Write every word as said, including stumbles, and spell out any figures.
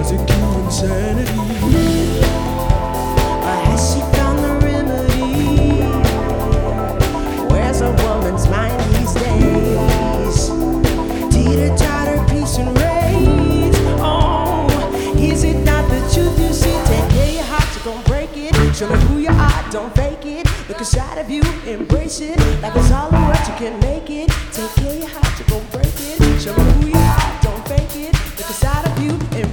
does it cure insanity? Or has she found the remedy? Where's a woman's mind these days? Teeter-totter, peace and rage. Oh, is it not the truth you see? Take care of your heart, you're gonna break it. Show me who you are, don't fake it. Look inside of you, embrace it. Like it's all the world, you can make it. Take care of your heart, you're gonna break it. Show me who you are, don't fake it. Look inside of you.